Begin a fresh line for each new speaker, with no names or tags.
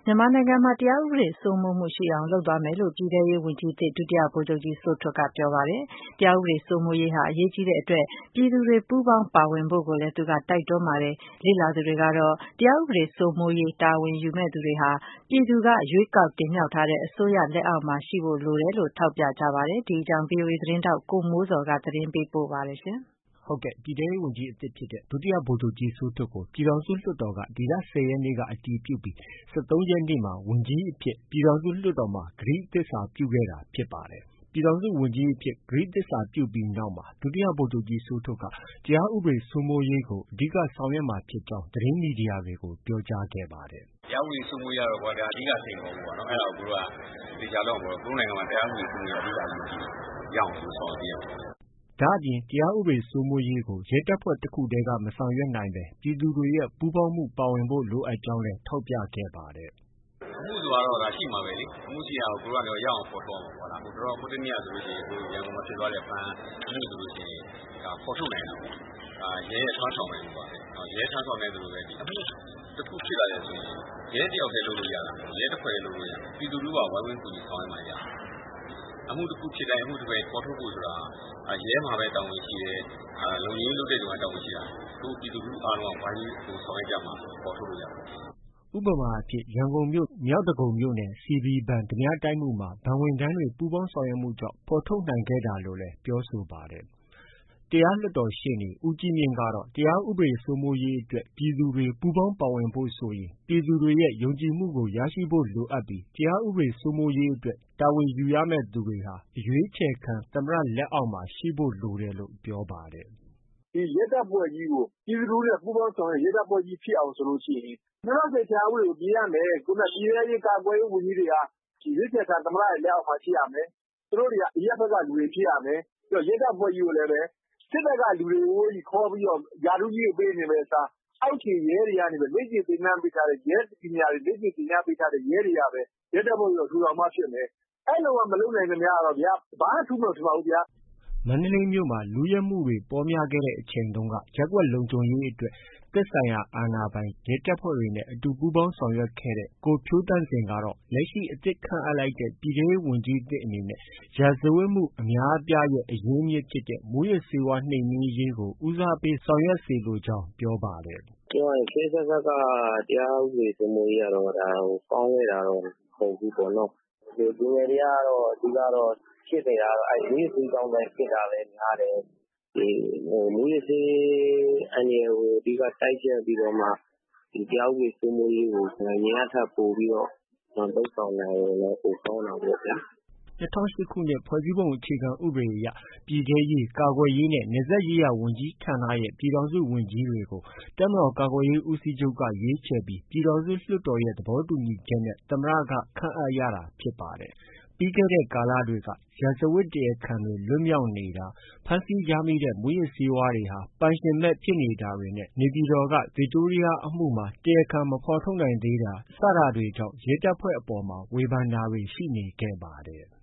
မြန်မာနိုင်ငံမှာတရားဥပဒေစိုးမိုးမှုရှိအောင်လုပ်သွားမယ်လို့ပြည်ထဲရေးဝန်ကြီးသစ်ဒုတိယဗိုလ်ချုပ်ကြီးစိုးထွဋ်ကပြောပါတယ်။တရားဥပဒေစိုးမိုးရေးဟာအရေးကြီးတဲ့အတွက်ပြည်သူတွေပူးပေါင်းပါဝင်ဖို့ကိုလည်းသူကတိုက်တွန်းပါတယ်။လေ့လာသူတွေကတော့တရားဥပဒေစိုးမိုးရေးတာဝန်ယူမယ့်သူတွေဟာပြည်သူကရွေးကောက်တင်မြှောက်ထားတဲ့အစိုးရလက်အောက်မှာရှိဖို့လိုတယ်လို့ထောက်ပြကြပါတယ်။ဒီအကြောင်း VOA သတင်းထောက်ကိုမိုးဇော်ကသတင်းပေးပို့ထားပါတယ်။
ပြည်ထဲရေးဝန်ကြီးအသစ်ဖြစ်တဲ့ဒုတိယဗိုလ်ချုပ်ကြီးစိုးထွဋ်ကိုပြည်ထောင်စုလွှတ်တော်ကဒီလ ၁၀ ရက်နေ့ကအတည်ပြုပြီး13 ရက်နေ့မှာဝန်ကြီးအဖြစ်ပြည်ထောင်စုလွှတ်တော်မှာကတိသစ္စာပြုခဲ့တာဖြစ်ပါတယ်။ပြည်ထောင်စုဝန်ကြီးအဖြစ်ကတိသစ္စာပြုပြီးနောက်မှာဒုတိယဗိုလ်ချုပ်ကြီးစိုးထွဋ်ကတရားဥပဒေစိုးမိုးရေးကိုအဓိကဆောင်ရွက်မှာဖြစ်ကြောင်းသတင်းမီဒီယာတွေကိုပြောကြားခဲ့ပါတယ်
။တရားဥပဒေစိုးမိုးရေးကတော့အဓိကစိန်ခေါ်မှုပေါ့နော်။အဲ့ဒါကိုတို့ကသေချာလုပ်အောင်ကိုနိုင်ငံမှာတရားဥပဒေစိုးမိုးရေးအဓိကအရေးကြီးရအောင်ဆောင်ရွက်ရမယ်။
ဒါအပြင်တရားဥပဒေစိုးမိုးရေးကိုရဲတပ်ဖွဲ့တစ်ခုတည်းကမဆောင်ရွက်နိုင်ပဲပြည်သူတွေရဲ့ပူးပေါင်းမှုပါဝင်ဖို့လိုအပ်ကြောင်းလည်းထောက်ပြခဲ့ပါတယ်
။အမှုဆိုတော့ဒါရှိမှာပဲလေ။အမှုရှိတာကိုတို့ကရအောင်ဖော်ထုတ်အောင်ပေါ့လား။ဟိုတနေ့ကဆိုလို့ရှိရင်ရန်ကုန်မှာဖြစ်သွားတဲ့ဖမ်းအမှုဆိုလို့ရှိရင်ဒါဖော်ထုတ်နိုင်တာပေါ့။ရဲရဲ့ထွန်းဆောင်နိုင်မှုပါပဲ။ရဲထွန်းဆောင်နိုင်တယ်လို့ပဲဒီအမှုတစ်ခုဖြစ်လာတယ်ဆိုရင်ရဲတယောက်တည်းလုပ်လို့ရတာ။ရဲတစ်ဖွဲ့လုပ်လို့ရတာ။ပြည်သူလူထုကဝိုင်းဝန်းကူညီဆောင်ရွက်မှရ။အမှုတစ်ခုဖြစ်တိုင်းအမှုတစ်ခုဖော်ထုတ်ဖို့ဆိုတာရဲမှာပဲတာဝန်ရှိတယ်။လုံခြုံရေးလုပ်တဲ့လူကတာဝန်ရှိတာ။တို့ပြည်သူလူထုအားလုံးကဝိုင်းပြီးဆောင်ရွက်ကြမှာပေါ်ထုတ်လို့ရတယ်
။ဥပမာအဖြစ်ရန်ကုန်မြို့မြောက်ဒဂုံမြို့နယ်CBဘဏ်ဓမြတိုက်မှုမှာဘဏ်ဝန်ထမ်းတွေပူးပေါင်းဆောင်ရွက်မှုကြောင့်ဖော်ထုတ်နိုင်ခဲ့တာလို့လည်းပြောဆိုပါတယ်။တရားလွှတ်တော်ရှေ့နေဦးကြီးမြင့်ကတော့တရားဥပဒေစိုးမိုးရေးအတွက်ပြည်သူတွေပူးပေါင်းပါဝင်ဖို့ဆိုရင်ပြည်သူတွေရဲ့ယုံကြည်မှုကိုရရှိဖို့လိုအပ်ပြီးတရားဥပဒေစိုးမိုးရေးအတွက်တာဝန်ယူရမယ့်သူတွေဟာအရွေးချယ်ခံသမ္မတလက်အောက်မှာရှိဖို့လိုတယ်လို့ပြောပါတယ်
။ဒီရဲတပ်ဖွဲ့ကြီးကိုပြည်သူတွေနဲ့ပူးပေါင်းဆောင်ရွက်ရဲတပ်ဖွဲ့ကြီးဖြစ်အောင်ဆိုလို့ရှိရင်2010တရားဥပဒေကိုပြင်ရမယ်။ခုနပြည်ထဲရေးကာကွယ်ရေးဝန်ကြီးတွေကရွေးချယ်ခံသမ္မတရဲ့လက်အောက်မှာရှိရမယ်။သူတို့တွေကအရက်ဘက်ကလူတွေဖြစ်ရမယ်။ပြီးတော့ရဲတပ်ဖွဲ့ကြီးကိုလည်းပဲစစ်တပ်ကလူတွေကိုခေါ်ပြီးတော့ယာထူးကြီးကိုပေးနေမယ့်အစားအောက်ခြေရဲတွေကနေပဲလက်ကျင့်သင်တန်းပေးထားတဲ့ရဲပညာတွေလက်ကျင့်သင်ကြားပေးထားတဲ့ရဲတွေကပဲရဲတပ်ဖွဲ့ကိုထူထောင်မှဖြစ်မယ်။အဲ့လိုမှမလုပ်နိုင်ကြများတော့ဗျာဘာမှထူးမလို့ထင်ပါဘူးဗျာ
။မန္တလေးမြို့မှာလူရဲမှုတွေပေါများခဲ့တဲ့အချိန်တုန်းကရပ်ကွက်လုံခြုံရေးအတွက်သက်ဆိုင်ရာအာဏာပိုင်ရဲတပ်ဖွဲ့တွေနဲ့အတူပူးပေါင်းဆောင်ရွက်ခဲ့တဲ့ကိုဖြိုးသန့်စင်ကတော့လက်ရှိအသစ်ခန့်အပ်လိုက်တဲ့ပြည်ထဲရေးဝန်ကြီးသစ်အနေနဲ့ရာဇဝတ်မှုအများအပြားရဲ့အရင်းအမြစ်ဖြစ်တဲ့မူးယစ်ဆေးဝါးနှိမ်နင်းရေးကိုဦးစားပေးဆောင်ရွက်စေလိုကြောင်းပြောပါတယ်
။ပြောရရင်ခေတ်အဆက်ဆက်ကတရားဥပဒေစိုးမိုးရေးကတော့ဒါကောင်းခဲ့တာတော့မဟုတ်ဘူးပေါ့နော်။လူငယ်တွေကတော့အဓိကတော့ဖြစ်နေတာတော့မူးယစ်ဆေးကြောင့်ပဲဖြစ်တာပဲများတယ်။မူးယစ်ဆေးအန္တရာယ်ကိုအဓိကတိုက်ဖျက်ပြီးတော့မှဒီတရားဥပဒေစိုးမိုးရေးကိုငြိမ်းထပ်ပို့ပြီးတော့လုပ်ဆောင်နိုင်ရင်လည်းပိုကောင်းတာပေါ့ဗျာ
။2008ခုနှစ်ဖွဲ့စည်းပုံအခြေခံဥပဒေအရပြည်ထဲရေးကာကွယ်ရေးနဲ့နယ်စပ်ရေးရာဝန်ကြီးဌာနရဲ့ပြည်ထောင်စုဝန်ကြီးတွေကိုတပ်မတော်ကာကွယ်ရေးဦးစီးချုပ်ကရွေးချယ်ပြီးပြည်ထောင်စုလွှတ်တော်ရဲ့သဘောတူညီချက်နဲ့သမ္မတကခန့်အပ်ရတာဖြစ်ပါတယ်။ပြီးခဲ့တဲ့ကာလတွေကရာဇဝတ်တရားခံတွေလွတ်မြောက်နေတာဖမ်းဆီးရမိတဲ့မူးယစ်ဆေးဝါးတွေဟာပိုင်ရှင်မဲ့ဖြစ်နေတာတွေနဲ့နေပြည်တော်ကဗစ်တိုးရီးယားအမှုမှာတရားခံမဖော်ထုတ်နိုင်သေးတာစတာတွေကြောင့်ရဲတပ်ဖွဲ့အပေါ်မှာဝေဖန်တာတွေရှိနေခဲ့ပါတယ်။